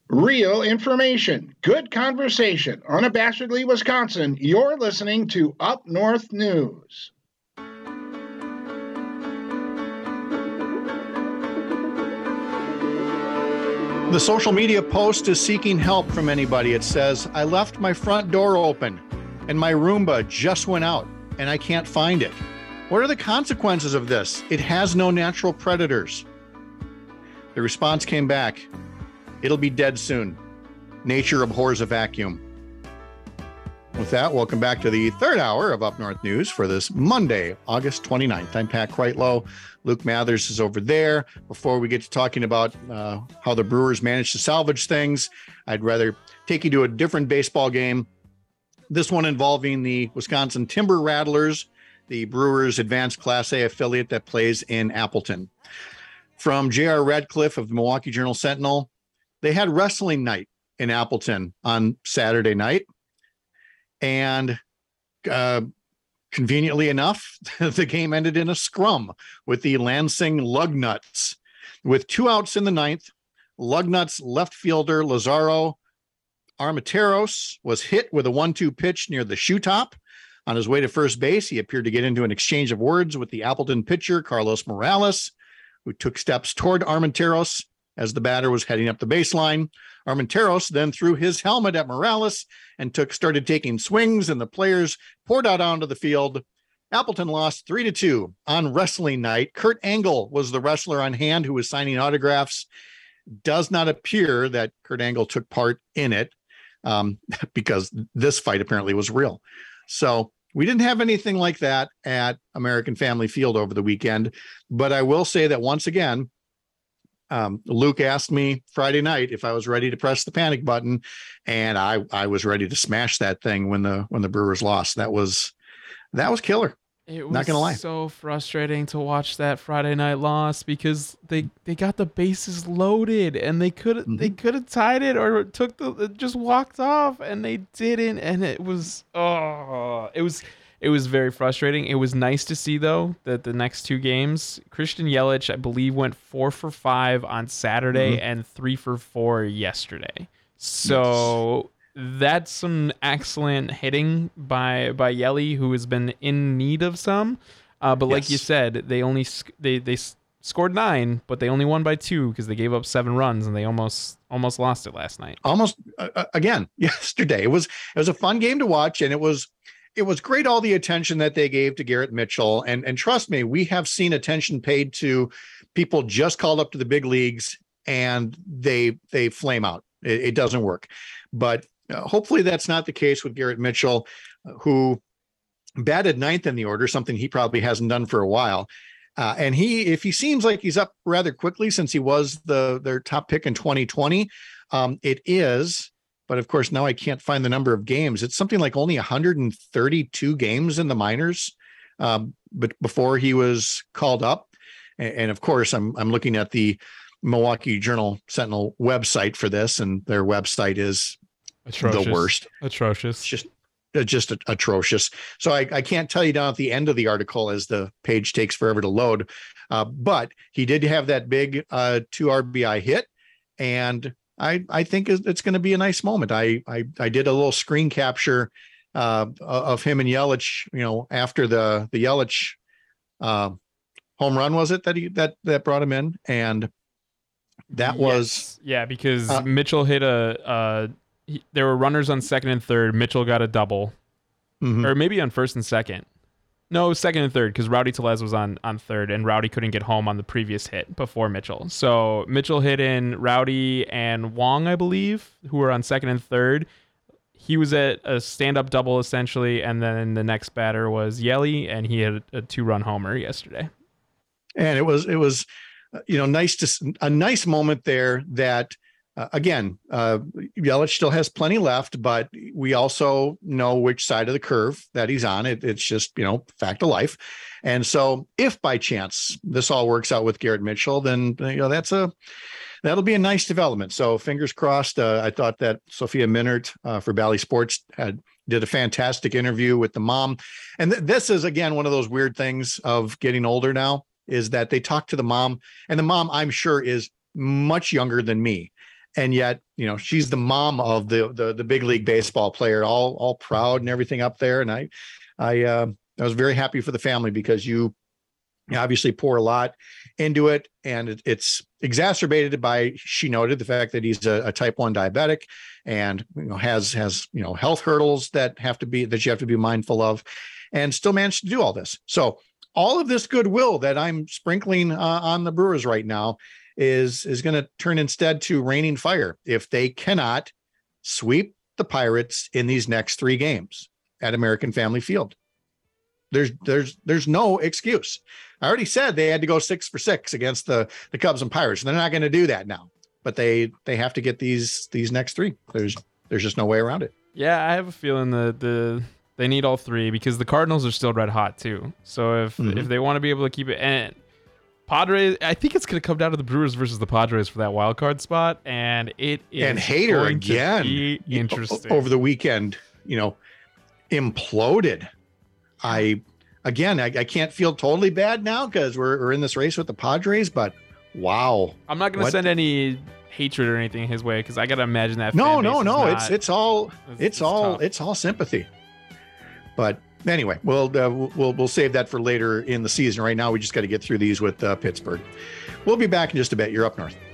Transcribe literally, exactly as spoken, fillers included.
Real information, good conversation, unabashedly Wisconsin. You're listening to Up North News. The social media post is seeking help from anybody. It says, I left my front door open and my Roomba just went out and I can't find it. What are the consequences of this? It has no natural predators. The response came back, it'll be dead soon. Nature abhors a vacuum. With that, welcome back to the third hour of Up North News for this Monday, August twenty-ninth. I'm Pat Kreitlow. Luke Mathers is over there. Before we get to talking about uh, how the Brewers managed to salvage things, I'd rather take you to a different baseball game. This one involving the Wisconsin Timber Rattlers, the Brewers advanced Class A affiliate that plays in Appleton. From J R Radcliffe of the Milwaukee Journal-Sentinel, they had wrestling night in Appleton on Saturday night. And uh, conveniently enough, the game ended in a scrum with the Lansing Lugnuts. With two outs in the ninth, Lugnuts left fielder Lazaro Armenteros was hit with a one two pitch near the shoe top. On his way to first base, he appeared to get into an exchange of words with the Appleton pitcher, Carlos Morales, who took steps toward Armenteros as the batter was heading up the baseline. Armenteros then threw his helmet at Morales and took started taking swings, and the players poured out onto the field. Appleton lost three to two on wrestling night. Kurt Angle was the wrestler on hand who was signing autographs. Does not appear that Kurt Angle took part in it um, because this fight apparently was real. So we didn't have anything like that at American Family Field over the weekend. But I will say that once again, Um, Luke asked me Friday night if I was ready to press the panic button, and I, I was ready to smash that thing when the when the Brewers lost. That was that was killer. It was Not gonna lie. So frustrating to watch that Friday night loss because they, they got the bases loaded and they could mm-hmm. they could have tied it or took the just walked off, and they didn't, and it was oh it was. It was very frustrating. It was nice to see, though, that the next two games, Christian Yelich, I believe, went four for five on Saturday mm-hmm. and three for four yesterday. So yes. That's some excellent hitting by by Yelly, who has been in need of some. Uh, but like yes. you said, they only they they scored nine, but they only won by two because they gave up seven runs and they almost almost lost it last night. Almost uh, again yesterday. It was it was a fun game to watch, and it was. It was great, all the attention that they gave to Garrett Mitchell. And, and trust me, we have seen attention paid to people just called up to the big leagues and they they flame out. It, it doesn't work. But uh, hopefully that's not the case with Garrett Mitchell, who batted ninth in the order, something he probably hasn't done for a while. Uh, and he, if he seems like he's up rather quickly since he was the their top pick in twenty twenty, um, it is. But of course, now I can't find the number of games. It's something like only one hundred thirty-two games in the minors, um, but before he was called up. And, and of course, I'm I'm looking at the Milwaukee Journal-Sentinel website for this, and their website is atrocious. The worst. Atrocious. It's just just atrocious. So I, I can't tell you down at the end of the article as the page takes forever to load. Uh, but he did have that big uh, two R B I hit, and I, I think it's going to be a nice moment. I, I, I did a little screen capture uh, of him and Yelich, you know, after the, the Yelich uh, home run, was it that he, that, that brought him in? And that yes. was, yeah, because uh, Mitchell hit a, uh, he, there were runners on second and third. Mitchell got a double mm-hmm. or maybe on first and second. No, second and third, because Rowdy Tellez was on, on third, and Rowdy couldn't get home on the previous hit before Mitchell. So Mitchell hit in Rowdy and Wong, I believe, who were on second and third. He was at a stand-up double, essentially, and then the next batter was Yelly, and he had a two-run homer yesterday. And it was, it was, you know, nice to a nice moment there that, Uh, again, uh, Yelich still has plenty left, but we also know which side of the curve that he's on. It, it's just, you know, fact of life. And so if by chance this all works out with Garrett Mitchell, then, you know, that's a, that'll be a nice development. So fingers crossed. Uh, I thought that Sophia Minert uh, for Bally Sports had did a fantastic interview with the mom. And th- this is, again, one of those weird things of getting older now, is that they talk to the mom, and the mom, I'm sure, is much younger than me. And yet, you know, she's the mom of the the, the big league baseball player, all all proud and everything up there. And I, I, uh, I was very happy for the family because you, you obviously pour a lot into it, and it, it's exacerbated by, she noted, the fact that he's a, a type one diabetic, and you know has has you know health hurdles that have to be that you have to be mindful of, and still managed to do all this. So all of this goodwill that I'm sprinkling uh, on the Brewers right now is is going to turn instead to raining fire if they cannot sweep the Pirates in these next three games at American Family Field. There's there's there's no excuse. I already said they had to go six for six against the the Cubs and Pirates. They're not going to do that now, but they they have to get these these next three. There's there's just no way around it. Yeah, I have a feeling that the they need all three because the Cardinals are still red hot too. So if mm-hmm. if they want to be able to keep it, and Padres, I think it's going to come down to the Brewers versus the Padres for that wild card spot, and it is and Hader going again to be interesting. Over the weekend, you know, imploded. I again, I, I can't feel totally bad now because we're we're in this race with the Padres, but wow, I'm not going to send any hatred or anything his way because I got to imagine that. No, no, no, not, it's it's all it's, it's all tough. It's all sympathy. But anyway, we'll, uh, we'll we'll save that for later in the season. Right now, we just got to get through these with uh, Pittsburgh. We'll be back in just a bit. You're Up North.